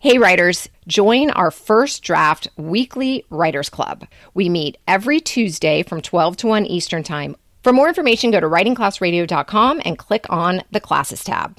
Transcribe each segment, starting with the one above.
Hey writers, join our First Draft weekly writers club. We meet every Tuesday from 12 to 1 Eastern Time. For more information, go to writingclassradio.com and click on the Classes tab.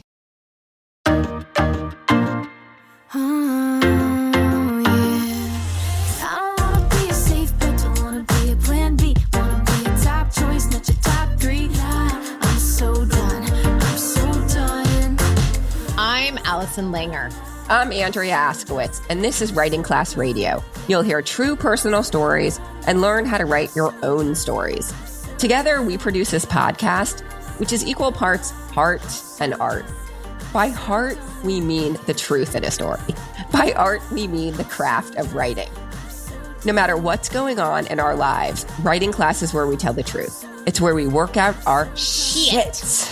I'm Allison Langer. I'm Andrea Askowitz, and this is Writing Class Radio. You'll hear true personal stories and learn how to write your own stories. Together, we produce this podcast, which is equal parts heart and art. By heart, we mean the truth in a story. By art, we mean the craft of writing. No matter what's going on in our lives, writing class is where we tell the truth. It's where we work out our shit.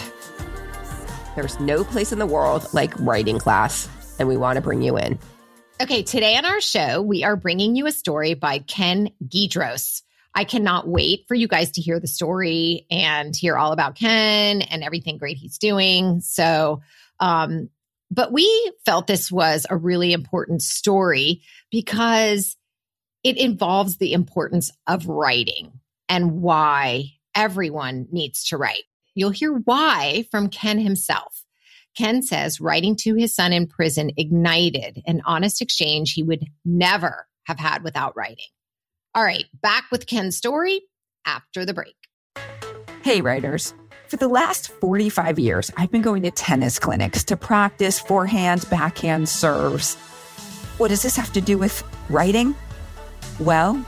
There's no place in the world like writing class, and we want to bring you in. Okay, today on our show, we are bringing you a story by Ken Giedros. I cannot wait for you guys to hear the story and hear all about Ken and everything great he's doing. So, but we felt this was a really important story because it involves the importance of writing and why everyone needs to write. You'll hear why from Ken himself. Ken says writing to his son in prison ignited an honest exchange he would never have had without writing. All right, back with Ken's story after the break. Hey, writers. For the last 45 years, I've been going to tennis clinics to practice forehand, backhand serves. What does this have to do with writing? Well,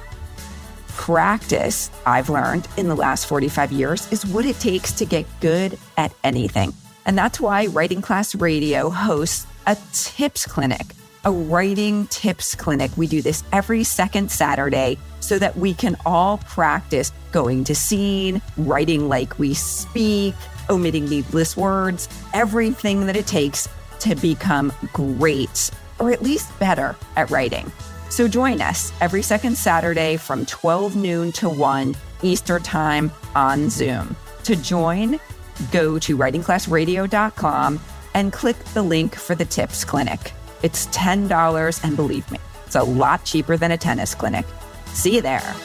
practice, I've learned in the last 45 years, is what it takes to get good at anything. And that's why Writing Class Radio hosts a tips clinic, a writing tips clinic. We do this every second Saturday so that we can all practice going to scene, writing like we speak, omitting needless words, everything that it takes to become great, or at least better at writing. So join us every second Saturday from 12 noon to 1 Eastern Time on Zoom. To join, go to writingclassradio.com and click the link for the tips clinic. It's $10, and believe me, it's a lot cheaper than a tennis clinic. See you there.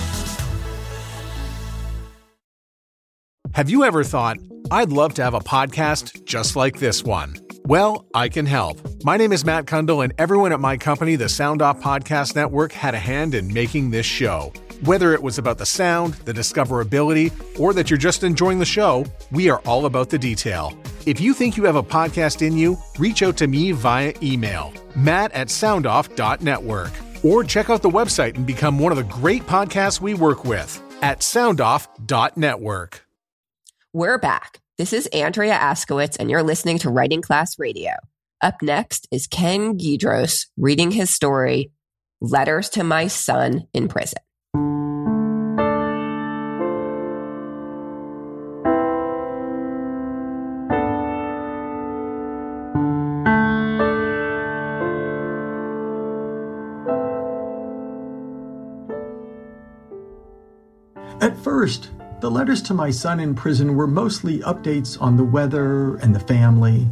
Have you ever thought, I'd love to have a podcast just like this one? Well, I can help. My name is Matt Kundle, and everyone at my company, the Sound Off Podcast Network, had a hand in making this show. Whether it was about the sound, the discoverability, or that you're just enjoying the show, we are all about the detail. If you think you have a podcast in you, reach out to me via email, matt@soundoff.network, or check out the website and become one of the great podcasts we work with at soundoff.network. We're back. This is Andrea Askowitz, and you're listening to Writing Class Radio. Up next is Ken Giedros reading his story, Letters to My Son in Prison. At first, the letters to my son in prison were mostly updates on the weather and the family.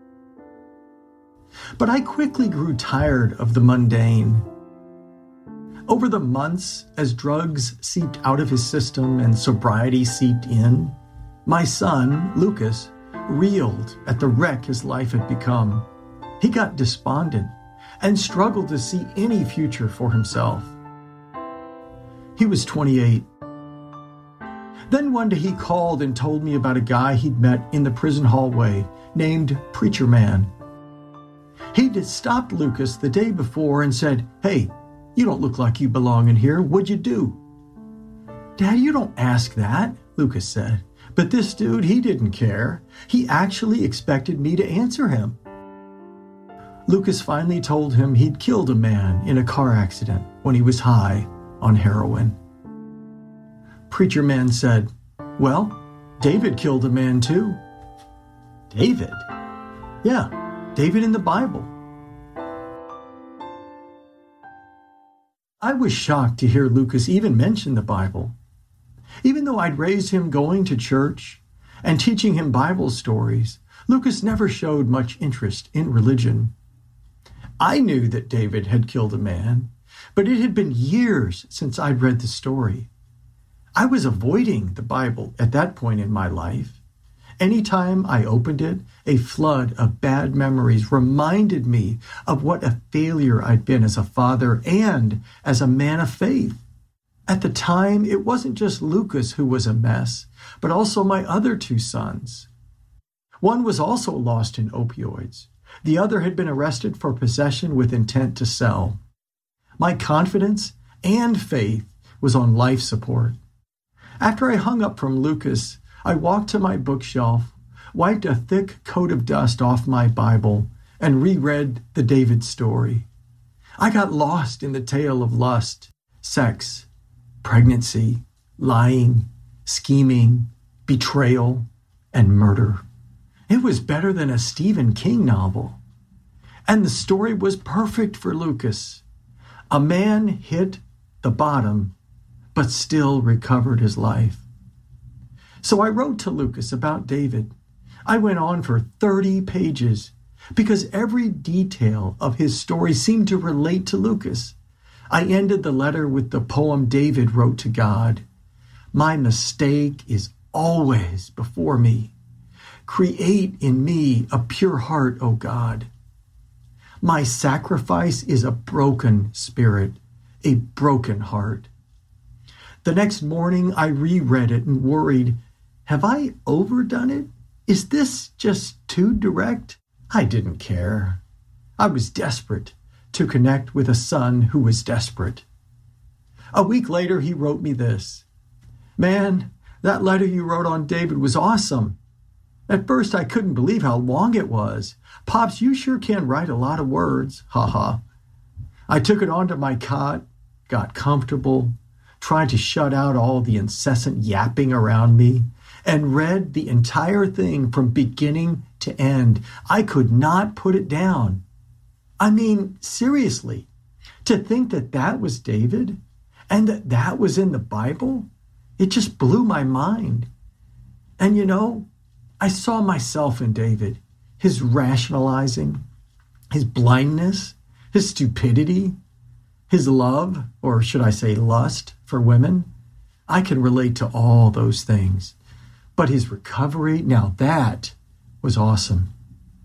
But I quickly grew tired of the mundane. Over the months, as drugs seeped out of his system and sobriety seeped in, my son, Lucas, reeled at the wreck his life had become. He got despondent and struggled to see any future for himself. He was 28. Then one day he called and told me about a guy he'd met in the prison hallway named Preacher Man. He'd stopped Lucas the day before and said, "Hey, you don't look like you belong in here. What'd you do?" "Dad, you don't ask that," Lucas said. But this dude, he didn't care. He actually expected me to answer him. Lucas finally told him he'd killed a man in a car accident when he was high on heroin. Preacher Man said, "Well, David killed a man too." "David?" "Yeah, David in the Bible." I was shocked to hear Lucas even mention the Bible. Even though I'd raised him going to church and teaching him Bible stories, Lucas never showed much interest in religion. I knew that David had killed a man, but it had been years since I'd read the story. I was avoiding the Bible at that point in my life. Anytime I opened it, a flood of bad memories reminded me of what a failure I'd been as a father and as a man of faith. At the time, it wasn't just Lucas who was a mess, but also my other two sons. One was also lost in opioids. The other had been arrested for possession with intent to sell. My confidence and faith was on life support. After I hung up from Lucas, I walked to my bookshelf, wiped a thick coat of dust off my Bible, and reread the David story. I got lost in the tale of lust, sex, pregnancy, lying, scheming, betrayal, and murder. It was better than a Stephen King novel. And the story was perfect for Lucas. A man hit the bottom, but still recovered his life. So I wrote to Lucas about David. I went on for 30 pages because every detail of his story seemed to relate to Lucas. I ended the letter with the poem David wrote to God. My mistake is always before me. Create in me a pure heart, O God. My sacrifice is a broken spirit, a broken heart. The next morning, I reread it and worried, have I overdone it? Is this just too direct? I didn't care. I was desperate to connect with a son who was desperate. A week later, he wrote me this. Man, that letter you wrote on David was awesome. At first, I couldn't believe how long it was. Pops, you sure can write a lot of words. Ha ha. I took it onto my cot, got comfortable, tried to shut out all the incessant yapping around me, and read the entire thing from beginning to end. I could not put it down. I mean, seriously, to think that that was David and that that was in the Bible, it just blew my mind. And you know, I saw myself in David, his rationalizing, his blindness, his stupidity, his love, or should I say lust, for women. I can relate to all those things. But his recovery, now that was awesome.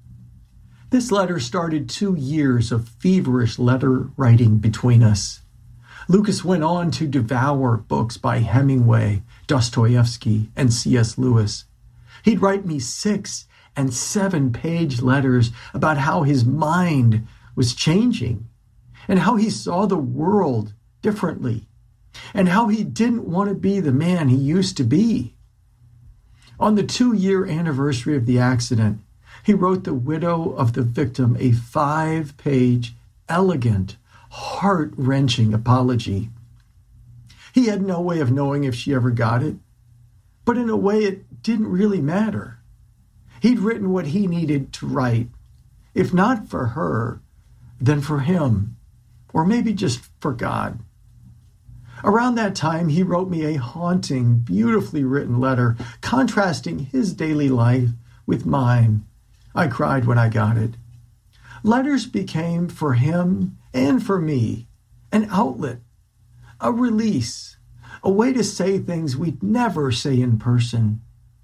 This letter started 2 years of feverish letter writing between us. Lucas went on to devour books by Hemingway, Dostoevsky, and C.S. Lewis. He'd write me 6- and 7-page letters about how his mind was changing and how he saw the world differently and how he didn't want to be the man he used to be. On the 2-year anniversary of the accident, he wrote the widow of the victim a 5-page, elegant, heart-wrenching apology. He had no way of knowing if she ever got it, but in a way it didn't really matter. He'd written what he needed to write, if not for her, then for him, or maybe just for God. Around that time, he wrote me a haunting, beautifully written letter contrasting his daily life with mine. I cried when I got it. Letters became, for him and for me, an outlet, a release, a way to say things we'd never say in person.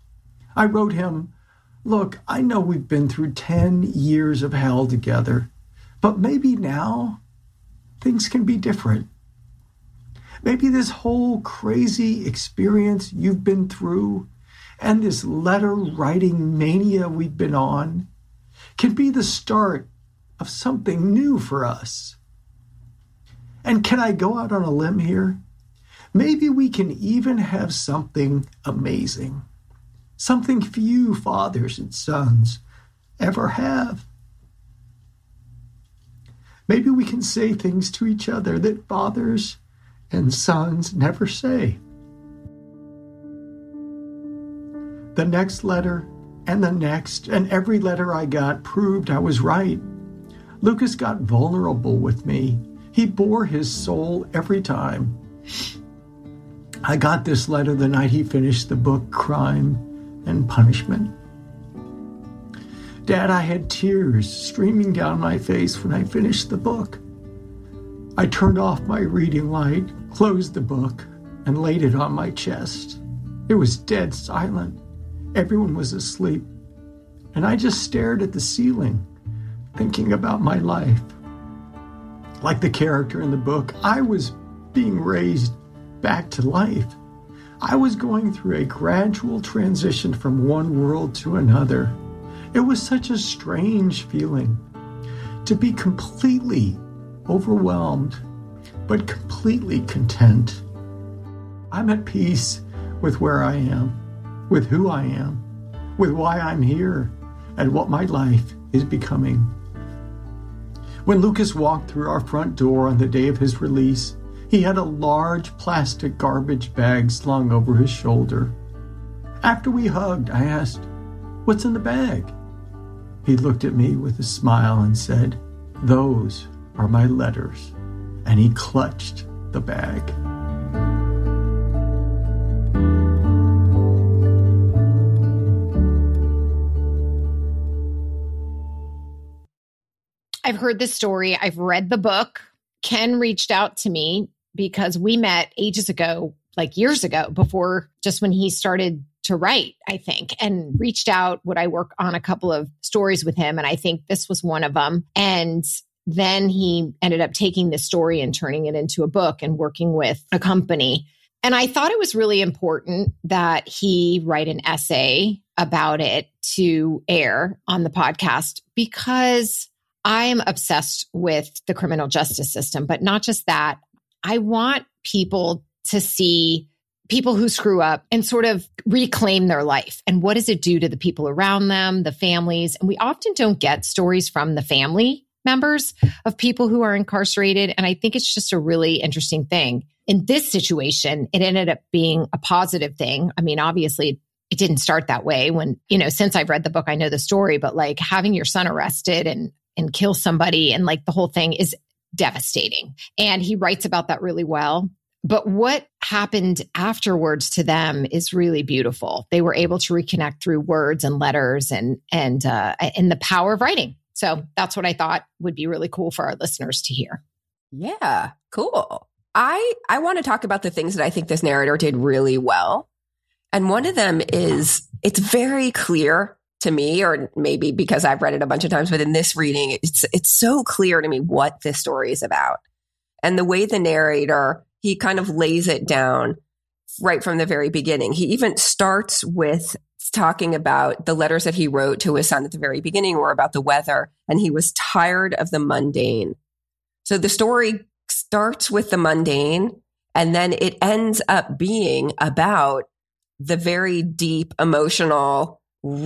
I wrote him, look, I know we've been through 10 years of hell together, but maybe now things can be different. Maybe this whole crazy experience you've been through and this letter writing mania we've been on can be the start of something new for us. And can I go out on a limb here? Maybe we can even have something amazing, something few fathers and sons ever have. Maybe we can say things to each other that fathers and sons never say. The next letter and the next and every letter I got proved I was right. Lucas got vulnerable with me. He bore his soul every time. I got this letter the night he finished the book Crime and Punishment. Dad, I had tears streaming down my face when I finished the book. I turned off my reading light, closed the book, and laid it on my chest. It was dead silent. Everyone was asleep. And I just stared at the ceiling, thinking about my life. Like the character in the book, I was being raised back to life. I was going through a gradual transition from one world to another. It was such a strange feeling to be completely overwhelmed, but completely content. I'm at peace with where I am, with who I am, with why I'm here, and what my life is becoming. When Lucas walked through our front door on the day of his release, he had a large plastic garbage bag slung over his shoulder. After we hugged, I asked, "What's in the bag?" He looked at me with a smile and said, "Those are my letters." And he clutched the bag. I've heard this story. I've read the book. Ken reached out to me because we met ages ago, like years ago, before just when he started to write, I think, and reached out. Would I work on a couple of stories with him? And I think this was one of them. And then he ended up taking this story and turning it into a book and working with a company. And I thought it was really important that he write an essay about it to air on the podcast, because I am obsessed with the criminal justice system, but not just that. I want people to see people who screw up and sort of reclaim their life. And what does it do to the people around them, the families? And we often don't get stories from the family members of people who are incarcerated. And I think it's just a really interesting thing. In this situation, it ended up being a positive thing. I mean, obviously, it didn't start that way when, since I've read the book, I know the story, but like having your son arrested and kill somebody and like the whole thing is devastating. And he writes about that really well. But what happened afterwards to them is really beautiful. They were able to reconnect through words and letters and the power of writing. So that's what I thought would be really cool for our listeners to hear. Yeah, cool. I want to talk about the things that I think this narrator did really well. And one of them is it's very clear to me, or maybe because I've read it a bunch of times, but in this reading, it's so clear to me what this story is about. And the way the narrator, he kind of lays it down right from the very beginning. He even starts with talking about the letters that he wrote to his son at the very beginning were about the weather, and he was tired of the mundane. So the story starts with the mundane, and then it ends up being about the very deep, emotional,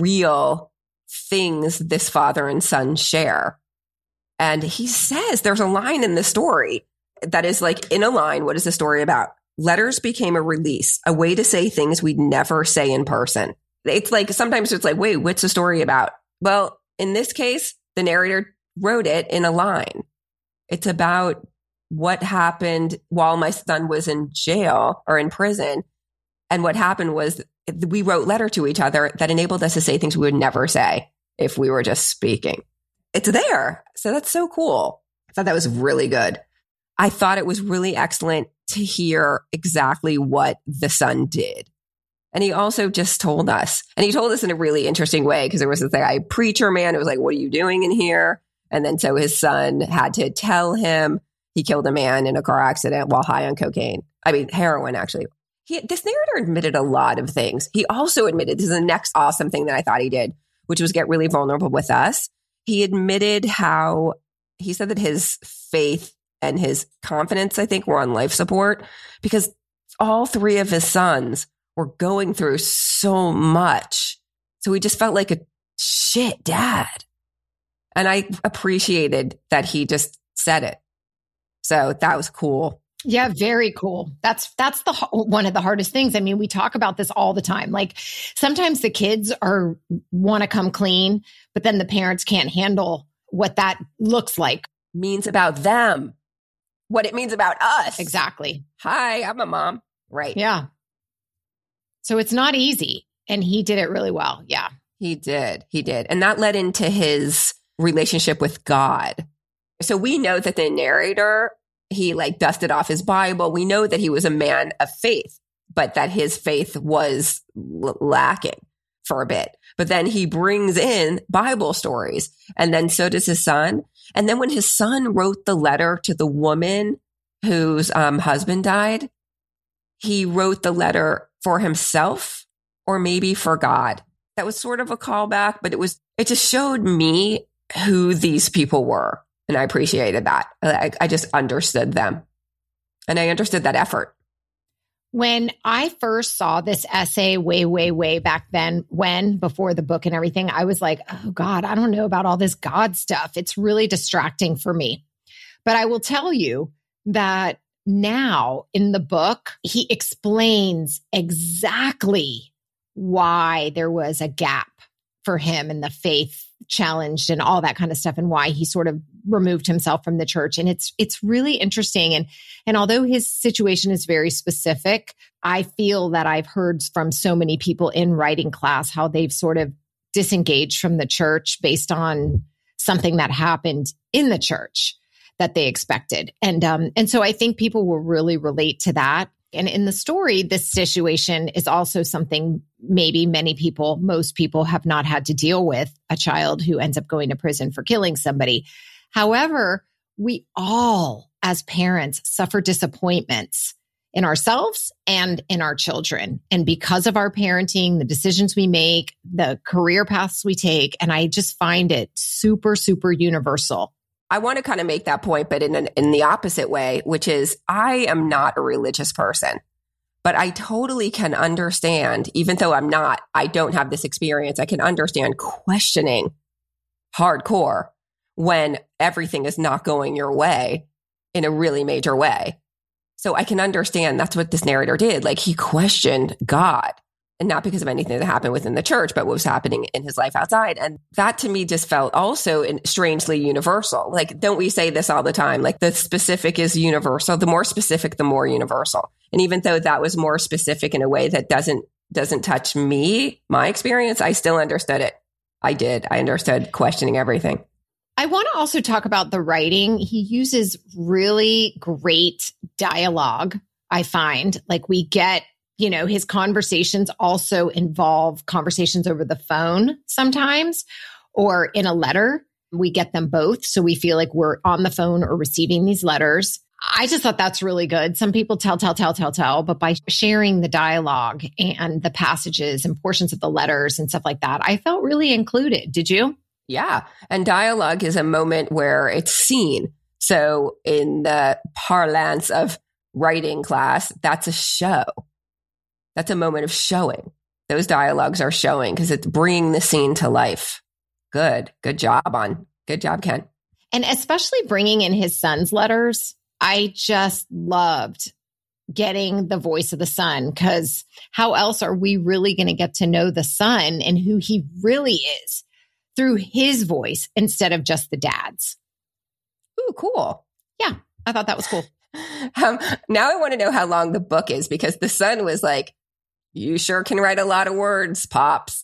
real things this father and son share. And he says, there's a line in the story that is like in a line. What is the story about? Letters became a release, a way to say things we'd never say in person. It's like, sometimes it's like, wait, what's the story about? Well, in this case, the narrator wrote it in a line. It's about what happened while my son was in jail or in prison. And what happened was we wrote letter to each other that enabled us to say things we would never say if we were just speaking. It's there. So that's so cool. I thought that was really good. I thought it was really excellent to hear exactly what the son did. And he also just told us, and he told us in a really interesting way, because there was this guy, preacher man, it was like, what are you doing in here? And then so his son had to tell him he killed a man in a car accident while high on cocaine. I mean, heroin, actually. This narrator admitted a lot of things. He also admitted, this is the next awesome thing that I thought he did, which was get really vulnerable with us. He admitted how he said that his faith and his confidence, I think, were on life support because all three of his sons were going through so much. So he just felt like a shit dad. And I appreciated that he just said it. So that was cool. Yeah, very cool. That's one of the hardest things. I mean, we talk about this all the time. Like sometimes the kids want to come clean, but then the parents can't handle what that looks like. Means about them. What it means about us. Exactly. Hi, I'm a mom. Right. Yeah. So it's not easy. And he did it really well. Yeah. He did. He did. And that led into his relationship with God. So we know that the narrator, he like dusted off his Bible. We know that he was a man of faith, but that his faith was lacking for a bit. But then he brings in Bible stories, and then so does his son. And then when his son wrote the letter to the woman whose husband died, he wrote the letter for himself or maybe for God. That was sort of a callback, but it just showed me who these people were. And I appreciated that. I just understood them. And I understood that effort. When I first saw this essay way back then, before the book and everything, I was like, oh God, I don't know about all this God stuff. It's really distracting for me. But I will tell you that now in the book, he explains exactly why there was a gap for him in the faith challenged and all that kind of stuff, and why he sort of removed himself from the church. And it's really interesting. And although his situation is very specific, I feel that I've heard from so many people in writing class how they've sort of disengaged from the church based on something that happened in the church that they expected. And so I think people will really relate to that. And in the story, this situation is also something maybe most people have not had to deal with, a child who ends up going to prison for killing somebody. However, we all, as parents, suffer disappointments in ourselves and in our children. And because of our parenting, the decisions we make, the career paths we take, and I just find it super, super universal. I want to kind of make that point, but in the opposite way, which is I am not a religious person, but I totally can understand, even though I don't have this experience, I can understand questioning hardcore when everything is not going your way in a really major way. So I can understand that's what this narrator did. Like, he questioned God. And not because of anything that happened within the church, but what was happening in his life outside. And that to me just felt also strangely universal. Like, don't we say this all the time? Like, the specific is universal. The more specific, the more universal. And even though that was more specific in a way that doesn't touch me, my experience, I still understood it. I did. I understood questioning everything. I want to also talk about the writing. He uses really great dialogue, I find. Like, we get, his conversations also involve conversations over the phone sometimes, or in a letter. We get them both. So we feel like we're on the phone or receiving these letters. I just thought that's really good. Some people tell, but by sharing the dialogue and the passages and portions of the letters and stuff like that, I felt really included. Did you? Yeah. And dialogue is a moment where it's seen. So in the parlance of writing class, that's a show. That's a moment of showing. Those dialogues are showing because it's bringing the scene to life. Good job, Ken. And especially bringing in his son's letters. I just loved getting the voice of the son, because how else are we really going to get to know the son and who he really is through his voice instead of just the dad's? Ooh, cool. Yeah, I thought that was cool. Now I want to know how long the book is, because the son was like, you sure can write a lot of words, Pops.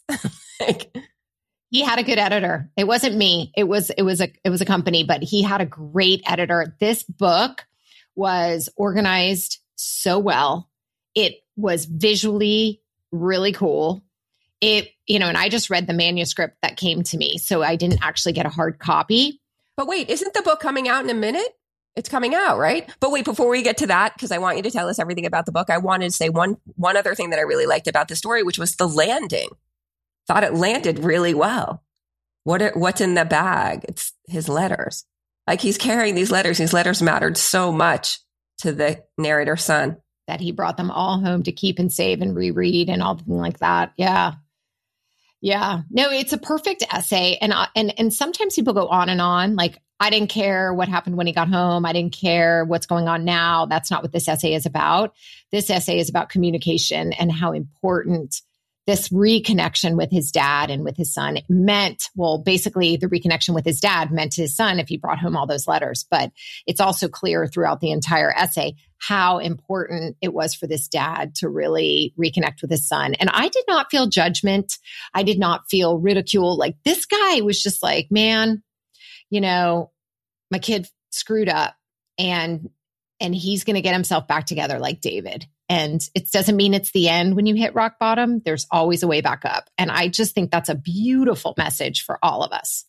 He had a good editor. It wasn't me. It was a company, but he had a great editor. This book was organized so well. It was visually really cool. And I just read the manuscript that came to me, so I didn't actually get a hard copy. But wait, isn't the book coming out in a minute? It's coming out, right? But wait, before we get to that, because I want you to tell us everything about the book, I wanted to say one other thing that I really liked about the story, which was the landing. Thought it landed really well. What's in the bag? It's his letters. Like, he's carrying these letters. These letters mattered so much to the narrator's son. That he brought them all home to keep and save and reread and all things like that. Yeah. Yeah. No, it's a perfect essay. And sometimes people go on and on. Like, I didn't care what happened when he got home. I didn't care what's going on now. That's not what this essay is about. This essay is about communication and how important this reconnection with his dad and with his son meant, well, basically the reconnection with his dad meant to his son if he brought home all those letters. But it's also clear throughout the entire essay how important it was for this dad to really reconnect with his son. And I did not feel judgment. I did not feel ridicule. Like, this guy was just like, man, you know, my kid screwed up and he's going to get himself back together like David. And it doesn't mean it's the end when you hit rock bottom. There's always a way back up. And I just think that's a beautiful message for all of us.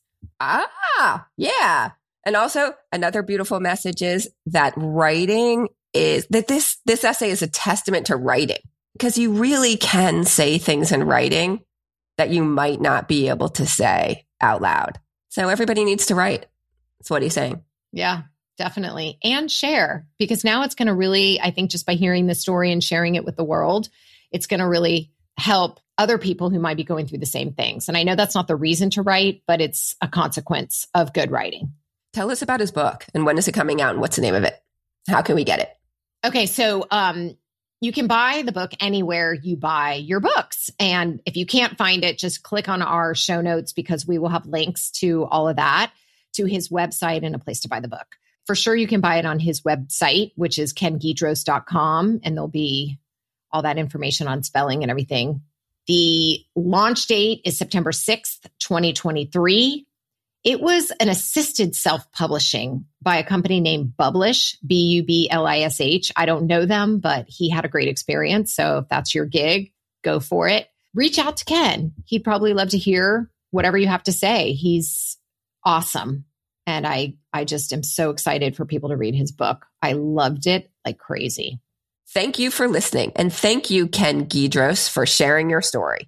Ah, yeah. And also another beautiful message is that writing is that this essay is a testament to writing, because you really can say things in writing that you might not be able to say out loud. So everybody needs to write. That's what he's saying. Yeah. Definitely. And share, because now it's going to really, I think just by hearing the story and sharing it with the world, it's going to really help other people who might be going through the same things. And I know that's not the reason to write, but it's a consequence of good writing. Tell us about his book and when is it coming out and what's the name of it? How can we get it? Okay. So, you can buy the book anywhere you buy your books. And if you can't find it, just click on our show notes, because we will have links to all of that, to his website and a place to buy the book. For sure, you can buy it on his website, which is kenguidros.com, and there'll be all that information on spelling and everything. The launch date is September 6th, 2023. It was an assisted self-publishing by a company named Bublish, Bublish. I don't know them, but he had a great experience. So if that's your gig, go for it. Reach out to Ken. He'd probably love to hear whatever you have to say. He's awesome. And I just am so excited for people to read his book. I loved it like crazy. Thank you for listening. And thank you, Ken Guidros, for sharing your story.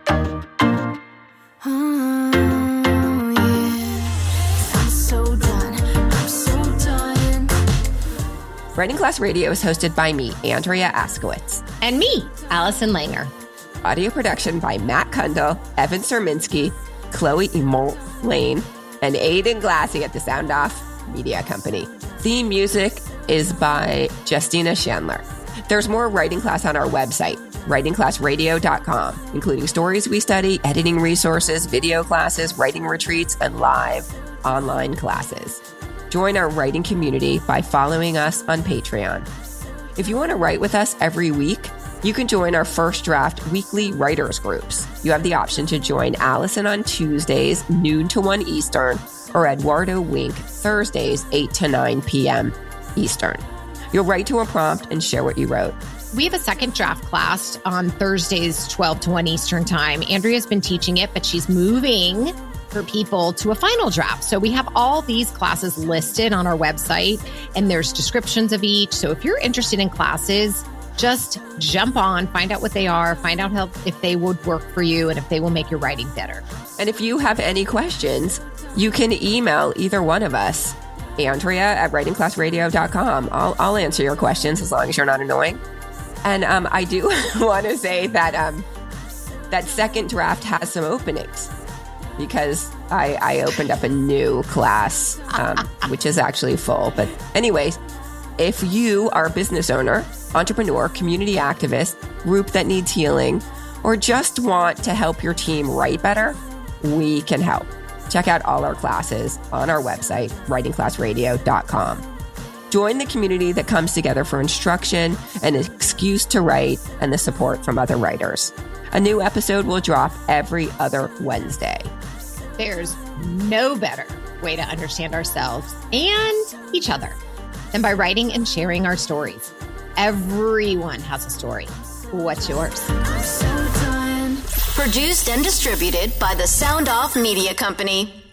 Writing Class Radio is hosted by me, Andrea Askowitz. And me, Allison Langer. Audio production by Matt Kundle, Evan Serminski, Chloe Emont Lane, and Aidan Glassy at the Sound Off Media Company. Theme music is by Justina Chandler. There's more Writing Class on our website, writingclassradio.com, including stories we study, editing resources, video classes, writing retreats, and live online classes. Join our writing community by following us on Patreon. If you want to write with us every week, you can join our First Draft weekly writers groups. You have the option to join Allison on Tuesdays, noon to 1 Eastern, or Eduardo Wink Thursdays, 8 to 9 p.m. Eastern. You'll write to a prompt and share what you wrote. We have a second draft class on Thursdays, 12 to 1 Eastern time. Andrea's been teaching it, but she's moving for people to a final draft. So we have all these classes listed on our website, and there's descriptions of each. So if you're interested in classes, just jump on, find out what they are, find out if they would work for you and if they will make your writing better. And if you have any questions, you can email either one of us, Andrea at writingclassradio.com. I'll answer your questions as long as you're not annoying. And I do want to say that that second draft has some openings, because I opened up a new class, which is actually full. But anyways, if you are a business owner, entrepreneur, community activist, group that needs healing, or just want to help your team write better, we can help. Check out all our classes on our website, writingclassradio.com. Join the community that comes together for instruction, an excuse to write, and the support from other writers. A new episode will drop every other Wednesday. There's no better way to understand ourselves and each other than by writing and sharing our stories. Everyone has a story. What's yours? Produced and distributed by the Sound Off Media Company.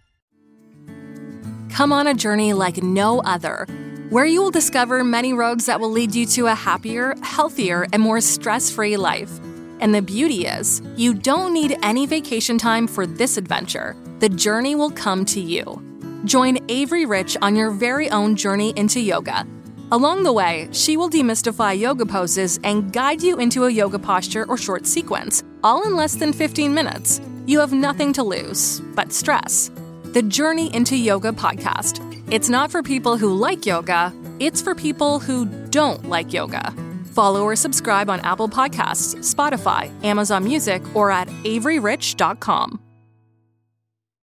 Come on a journey like no other, where you will discover many roads that will lead you to a happier, healthier, and more stress-free life. And the beauty is, you don't need any vacation time for this adventure. The journey will come to you. Join Avery Rich on your very own journey into yoga. Along the way, she will demystify yoga poses and guide you into a yoga posture or short sequence, all in less than 15 minutes. You have nothing to lose but stress. The Journey into Yoga podcast. It's not for people who like yoga, it's for people who don't like yoga. Follow or subscribe on Apple Podcasts, Spotify, Amazon Music, or at AveryRich.com.